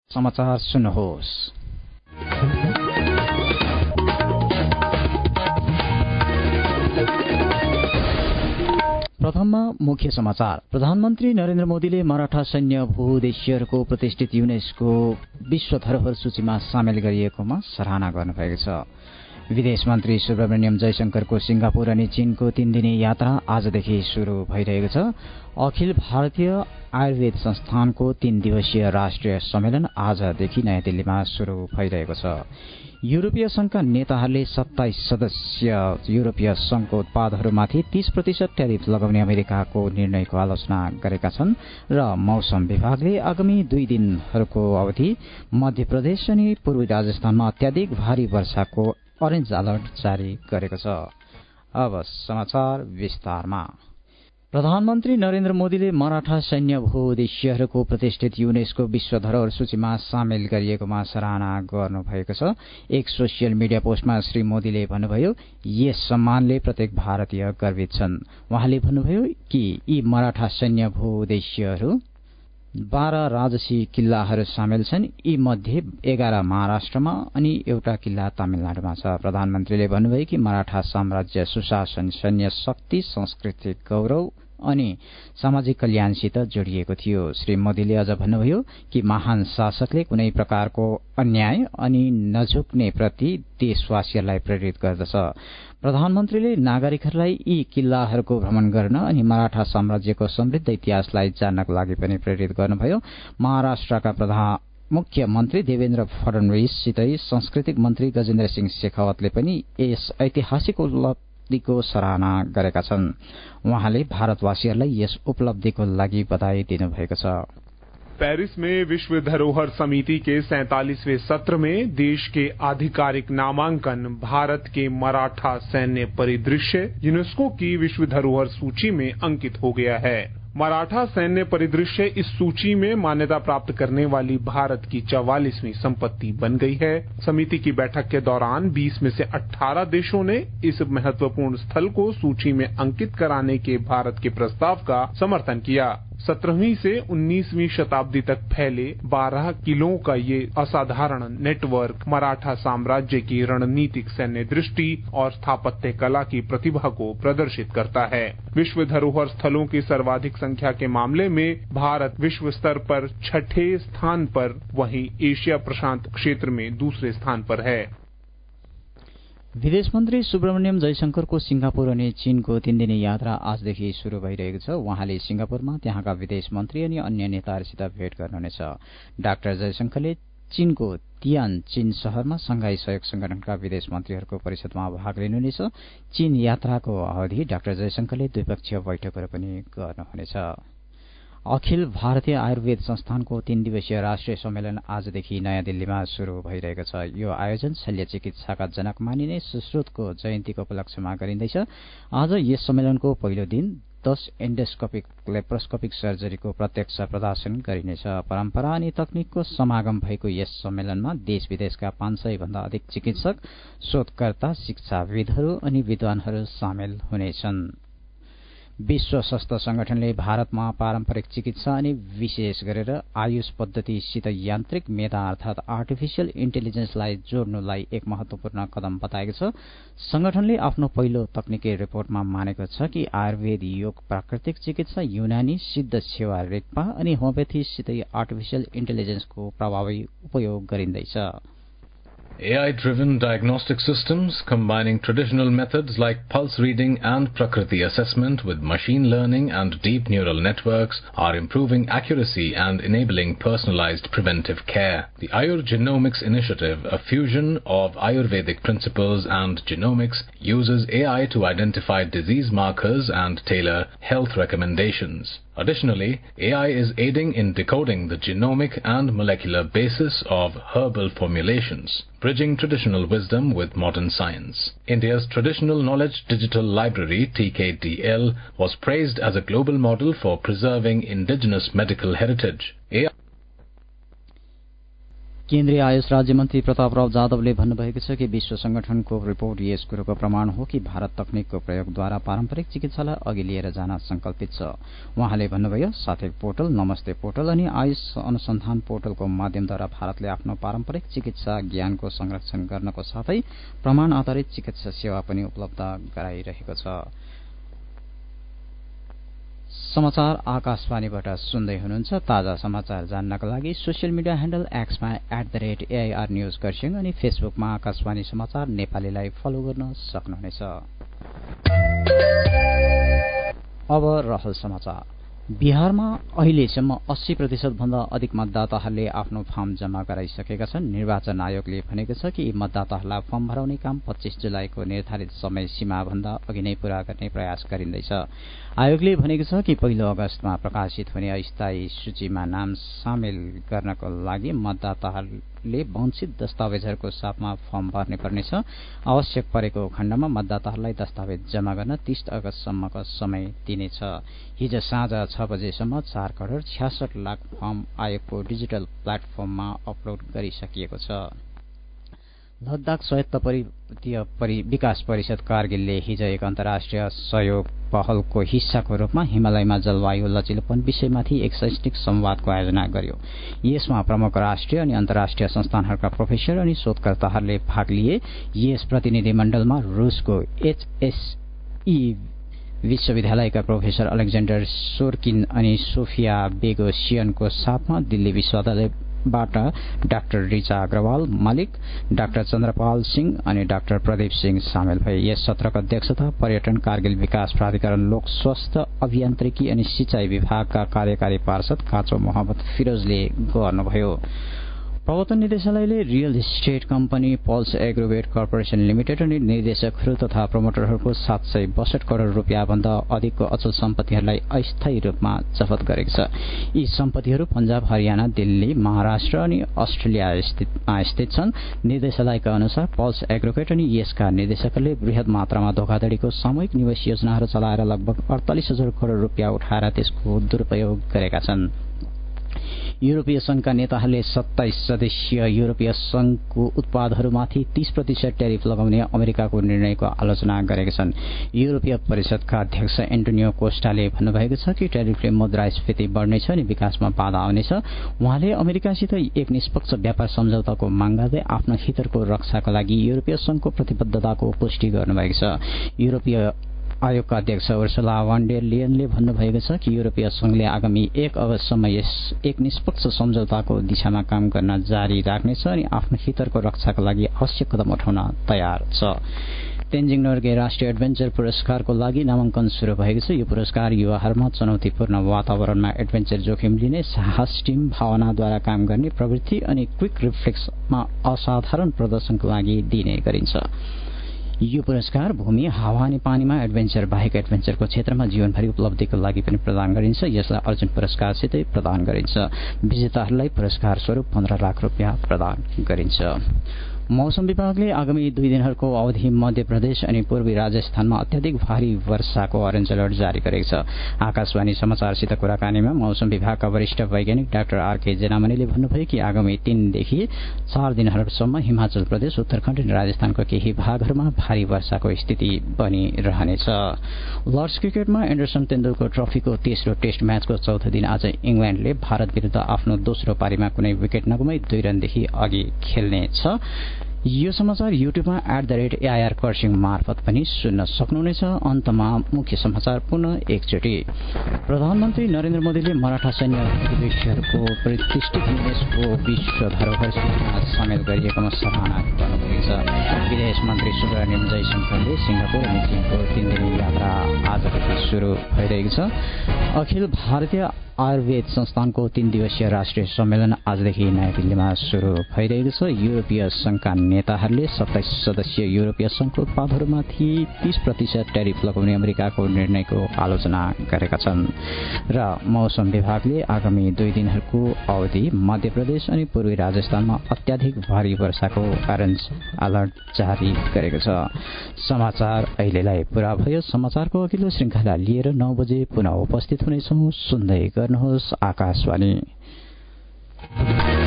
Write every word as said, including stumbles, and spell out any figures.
समाचार सुन्नुहोस्। प्रथममा मुख्य समाचार। प्रधानमन्त्री नरेन्द्र मोदीले मराठा सैन्य भूदेशीयहरूको प्रतिष्ठित युनेस्को विश्व धरोहर सूचीमा सामेल गरिएकोमा सराहना गर्नुभएको छ। विदेश मन्त्री सुब्रमण्यम जयशंकरको सिंगापुर अनि चीनको तीन दिने यात्रा आजदेखि शुरू भइरहेको छ। अखिल भारतीय आयुर्वेद संस्थानको तीन दिवसीय राष्ट्रिय सम्मेलन आजदेखि नयाँ दिल्लीमा शुरू भइरहेको छ। यूरोपीय संघका नेताहरूले सत्ताइस सदस्य यूरोपीय संघको उत्पादहरूमाथि तीस प्रतिशत ट्यारिफ लगाउने अमेरिकाको निर्णयको आलोचना गरेका छन् र मौसम विभागले आगामी दुई दिनहरूको अवधि मध्य प्रदेश अनि पूर्वी राजस्थानमा अत्याधिक भारी वर्षाको अरेन्ज अलर्ट जारी गरेको छ। अब समाचार विस्तारमा। प्रधानमन्त्री नरेन्द्र मोदीले मराठा सैन्य भूदेशीयहरूको प्रतिष्ठित युनेस्को विश्व धरोहर सूचीमा सामेल गरिएकोमा सराहना गर्नुभएको छ। एक सोसियल मिडिया पोस्टमा श्री मोदीले भन्नुभयो, यस सम्मानले प्रत्येक भारतीय गर्वित छन्। उहाँले भन्नुभयो कि यी मराठा सैन्य भूदेशीयहरू बाह्र राजसी किल्लाहरू सामेल छन्। यी मध्ये एघार महाराष्ट्रमा अनि एउटा किल्ला तमिलनाडुमा छ। प्रधानमन्त्रीले भन्नुभयो कि मराठा साम्राज्य सुशासन, सैन्य शक्ति, सांस्कृतिक गौरव अनि सामाजिक कल्याणसित जोडिएको थियो। श्री मोदीले अझ भन्नुभयो कि महान शासकले कुनै प्रकारको अन्याय अनि नझुक्ने प्रति देशवासीहरूलाई प्रेरित गर्दछ। प्रधानमन्त्रीले नागरिकहरूलाई यी किल्लाहरूको भ्रमण गर्न अनि मराठा साम्राज्यको समृद्ध इतिहासलाई जान्नको लागि पनि प्रेरित गर्नुभयो। महाराष्ट्रका प्रधान मुख्यमन्त्री देवेन्द्र फडणवीससितै सांस्कृतिक मन्त्री गजेन्द्र सिंह शेखावतले पनि यस ऐतिहासिक उपलब्धिको सराहना गरेका छन्। उहाँले भारतवासीहरूलाई यस उपलब्धिको लागि बधाई दिनुभएको छ। पेरिस में विश्व धरोहर समिति के सैंतालीसवें सत्र में देश के आधिकारिक नामांकन भारत के मराठा सैन्य परिदृश्य यूनेस्को की विश्व धरोहर सूची में अंकित हो गया है। मराठा सैन्य परिदृश्य इस सूची में मान्यता प्राप्त करने वाली भारत की चौवालीसवीं संपत्ति बन गई है। समिति की बैठक के दौरान बीस में से अठारह देशों ने इस महत्वपूर्ण स्थल को सूची में अंकित कराने के भारत के प्रस्ताव का समर्थन किया। सत्रहवीं से उन्नीसवीं शताब्दी तक फैले बारह किलों का ये असाधारण नेटवर्क मराठा साम्राज्य की रणनीतिक सैन्य दृष्टि और स्थापत्य कला की प्रतिभा को प्रदर्शित करता है। विश्व धरोहर स्थलों की सर्वाधिक संख्या के मामले में भारत विश्व स्तर पर छठे स्थान पर, वहीं एशिया प्रशांत क्षेत्र में दूसरे स्थान पर है। विदेश मन्त्री सुब्रमण्यम जयशंकरको सिंगापुर अनि चीनको तीन दिने यात्रा आजदेखि शुरू भइरहेको छ। उहाँले सिंगापुरमा त्यहाँका विदेश मन्त्री अनि अन्य नेताहरूसित भेट गर्नुहुनेछ। डाक्टर जयशंकरले चीनको तियान चीन शहरमा संघाई सहयोग संगठनका विदेश मन्त्रीहरूको परिषदमा भाग लिनुहुनेछ। चीन यात्राको अवधि डाक्टर जयशंकरले द्विपक्षीय बैठकहरू पनि गर्नुहुनेछ। अखिल भारतीय आयुर्वेद संस्थानको तीन दिवसीय राष्ट्रिय सम्मेलन आजदेखि नयाँ दिल्लीमा शुरू भइरहेको छ। यो आयोजन शल्य चिकित्साका जनक मानिने सुश्रुतको जयन्तीको उपलक्ष्यमा गरिँदैछ। आज यस सम्मेलनको पहिलो दिन दश एन्डोस्कोपिक लेप्रोस्कोपिक सर्जरीको प्रत्यक्ष प्रदर्शन गरिनेछ। परम्परा अनि तकनिकको समागम भएको यस सम्मेलनमा देश विदेशका पाँच सय भन्दा अधिक चिकित्सक, शोधकर्ता, शिक्षाविदहरू अनि विद्वानहरू सामेल हुनेछन्। विश्व स्वास्थ्य संगठनले भारतमा पारम्परिक चिकित्सा अनि विशेष गरेर आयुष पद्धतिसित यान्त्रिक मेधा अर्थात आर्टिफिशियल इन्टेलिजेन्सलाई जोड्नुलाई एक महत्वपूर्ण कदम बताएको छ। संगठनले आफ्नो पहिलो तकनिकी रिपोर्टमा मानेको छ कि आयुर्वेद, योग, प्राकृतिक चिकित्सा, युनानी, सिद्ध सेवा, रेक्पा अनि होमियोपेथीसितै आर्टिफिशियल इन्टेलिजेन्सको प्रभावी उपयोग गरिँदैछ। A I-driven diagnostic systems combining traditional methods like pulse reading and Prakriti assessment with machine learning and deep neural networks are improving accuracy and enabling personalized preventive care. The Ayur Genomics Initiative, a fusion of Ayurvedic principles and genomics, uses A I to identify disease markers and tailor health recommendations. Additionally, A I is aiding in decoding the genomic and molecular basis of herbal formulations, bridging traditional wisdom with modern science. India's Traditional Knowledge Digital Library, T K D L, was praised as a global model for preserving indigenous medical heritage. A I केन्द्रीय आयुष राज्यमन्त्री प्रतापराव जाधवले भन्नुभएको छ कि विश्व संगठनको report यस कुरोको प्रमाण हो कि भारत तकनिकको प्रयोगद्वारा पारम्परिक चिकित्सालाई अघि लिएर जान संकल्पित छ। उहाँले भन्नुभयो, साथै पोर्टल, नमस्ते पोर्टल अनि आयुष अनुसन्धान पोर्टलको माध्यमद्वारा भारतले आफ्नो पारम्परिक चिकित्सा ज्ञानको संरक्षण गर्नको साथै प्रमाण आधारित चिकित्सा सेवा पनि उपलब्ध गराइरहेको छ। समाचार आकाशवाणीबाट सुन्दै हुनुहुन्छ। ताजा समाचार जान्नका लागि सोसियल मिडिया ह्यान्डल एक्समा at the rate AIR news Kurseong अनि फेसबुकमा आकाशवाणी समाचार नेपालीलाई फलो गर्न सक्नुहुनेछ। अब रहल समाचार। बिहारमा अहिलेसम्म अस्सी प्रतिशत भन्दा अधिक मतदाताहरूले आफ्नो फर्म जम्मा गराइसकेका छन्। निर्वाचन आयोगले भनेको छ कि मतदाताहरूलाई फर्म भराउने काम पच्चीस जुलाईको निर्धारित समय सीमा भन्दा अघि नै पूरा गर्ने प्रयास गरिँदैछ। आयोगले भनेको छ कि पहिलो अगस्तमा प्रकाशित हुने अस्थायी सूचीमा नाम सामेल गर्नको लागि मतदाताहरूले वञ्चित दस्तावेजहरूको साथमा फर्म भर्ने पर्नेछ। आवश्यक परेको खण्डमा मतदाताहरूलाई दस्तावेज जम्मा गर्न तीस अगस्तसम्मको समय दिनेछ। हिजो साँझ छ बजेसम्म चार करोड़ छ्यासठ लाख फर्म आयोगको डिजिटल प्लेटफर्ममा अपलोड गरिसकिएको छ। लद्दाख स्वायत्त पर्वतीय विकास परिषद कारगिलले हिजो एक अन्तर्राष्ट्रिय सहयोग पहलको हिस्साको रूपमा हिमालयमा जलवायु लचिलोपन विषयमाथि एक शैक्षणिक संवादको आयोजना गर्यो। यसमा प्रमुख राष्ट्रिय अनि अन्तर्राष्ट्रिय संस्थानहरूका प्रोफेसर अनि शोधकर्ताहरूले भाग लिए। यस प्रतिनिधिमण्डलमा रूसको एचएसई विश्वविद्यालयका प्रोफेसर अलेक्जेन्डर सोर्किन अनि सोफिया बेगोसियनको साथमा दिल्ली विश्वविद्यालयबाट डाक्टर रिचा अग्रवाल मलिक, डाक्टर चन्द्रपाल सिंह अनि डाक्टर प्रदीप सिंह सामेल भए। यस सत्रको अध्यक्षता पर्यटन, कारगिल विकास प्राधिकरण, लोक स्वास्थ्य अभियान्त्रिकी अनि सिंचाई विभागका कार्यकारी पार्षद काँचो मोहम्मद फिरोजले गर्नुभयो। प्रवर्तन निर्देशालयले real estate company Pulse Agrovet Corporation Limited अनि निर्देशकहरू तथा प्रमोटरहरूको सात सय बसठ करोड़ रूपियाँ भन्दा अधिकको अचल सम्पत्तिहरूलाई अस्थायी रूपमा जफत गरेको छ। यी सम्पत्तिहरू पंजाब, हरियाणा, दिल्ली, महाराष्ट्र अनि अस्ट्रेलियामा स्थित छन्। निर्देशालयका अनुसार पल्स एग्रोवेट अनि यसका निर्देशकहरूले वृहत मात्रामा धोखाधड़ीको सामूहिक निवेश योजनाहरू चलाएर लगभग अडतालिस हजार करोड़ रूपियाँ उठाएर त्यसको दुरूपयोग गरेका छन्। यूरोपीय संघका नेताहरूले सत्ताइस सदस्यीय यूरोपीय संघको उत्पादहरूमाथि तीस प्रतिशत ट्यारिफ लगाउने अमेरिकाको निर्णयको आलोचना गरेका छन्। यूरोपीय परिषदका अध्यक्ष एन्टोनियो कोस्टाले भन्नुभएको छ कि ट्यारिफले मुद्रास्फीति बढ्नेछ अनि विकासमा बाधा आउनेछ। उहाँले अमेरिकासित एक निष्पक्ष व्यापार सम्झौताको माग गर्दै आफ्नो हितहरूको रक्षाका लागि यूरोपीय संघको प्रतिबद्धताको पुष्टि गर्नुभएको छ। यूरोपीय आयोगका अध्यक्ष उर्सुला वान डेर लियनले भन्नुभएको छ कि यूरोपीय संघले आगामी एक अगस्तसम्म यस एक निष्पक्ष सम्झौताको दिशामा काम गर्न जारी राख्नेछ अनि आफ्नो हितहरूको रक्षाका लागि आवश्यक कदम उठाउन तयार छ। तेन्जिङ नोर्गे राष्ट्रिय एडभेन्चर पुरस्कारको लागि नामाङ्कन शुरू भएको छ। यो पुरस्कार युवाहरूमा चुनौतीपूर्ण वातावरणमा एडभेन्चर जोखिम लिने साहस, टीम भावनाद्वारा काम गर्ने प्रवृत्ति अनि क्विक रिफ्लेक्समा असाधारण प्रदर्शनको लागि दिने गरिन्छ। यो पुरस्कार भूमि, हावा अनि पानीमा एडभेन्चर बाहेक एडभेन्चरको क्षेत्रमा जीवनभरि उपलब्धिको लागि पनि प्रदान गरिन्छ। यसलाई अर्जुन पुरस्कारसितै प्रदान गरिन्छ। विजेताहरूलाई पुरस्कार स्वरूप पन्ध्र लाख रुपियाँ प्रदान गरिन्छ। मौसम विभागले आगामी दुई दिनहरूको अवधि मध्य प्रदेश अनि पूर्वी राजस्थानमा अत्याधिक भारी वर्षाको अरेन्ज अलर्ट जारी गरेको छ। आकाशवाणी समाचारसित कुराकानीमा मौसम विभागका वरिष्ठ वैज्ञानिक डाक्टर आरके जेनामणिले भन्नुभयो कि आगामी तीनदेखि चार दिनहरूसम्म हिमाचल प्रदेश, उत्तराखण्ड अनि राजस्थानको केही भागहरूमा भारी वर्षाको स्थिति बनिरहनेछ। लर्ड्स क्रिकेटमा एन्डरसन तेन्दुलकर ट्रफीको तेस्रो टेस्ट म्याचको चौथो दिन आज इंग्ल्याण्डले भारत विरूद्ध आफ्नो दोस्रो पारीमा कुनै विकेट नगुमाई दुई रनदेखि अघि खेल्नेछ। यो समाचार युट्युबमा at the rate AIR Kurseong मार्फत पनि सुन्न सक्नुहुनेछ। अन्तमा मुख्य समाचार पुनः एकचोटि। प्रधानमन्त्री नरेन्द्र मोदीले मराठा सैन्य अधिवेशनको प्रतिष्ठित युनेस्को विश्व धरोहर सूचीमा सामेल गरिएकोमा सराहना गर्नुभएको छ। विदेश मन्त्री सुब्रमण्यम जयशंकरले सिंगापुर अनि चीनको तीन दिने यात्रा आजदेखि शुरू भइरहेको छ। अखिल भारतीय आयुर्वेद संस्थानको तीन दिवसीय राष्ट्रिय सम्मेलन आजदेखि नयाँ दिल्लीमा शुरू भइरहेको छ। युरोपीय संघका नेताहरूले सत्ताइस सदस्यीय युरोपीय संघको उत्पादहरूमाथि तीस प्रतिशत ट्यारिफ लगाउने अमेरिकाको निर्णयको आलोचना गरेका छन्। र मौसम विभागले आगामी दुई दिनहरूको अवधि मध्य प्रदेश अनि पूर्वी राजस्थानमा अत्याधिक भारी वर्षाको अरेन्ज अलर्ट जारी गरेको छ। समाचार अहिलेलाई पूरा भयो। समाचारको अघिल्लो श्रृंखला लिएर नौ बजे पुनः उपस्थित हुनेछौं। सुन्दै गर्नुहोस् आकाशवाणी।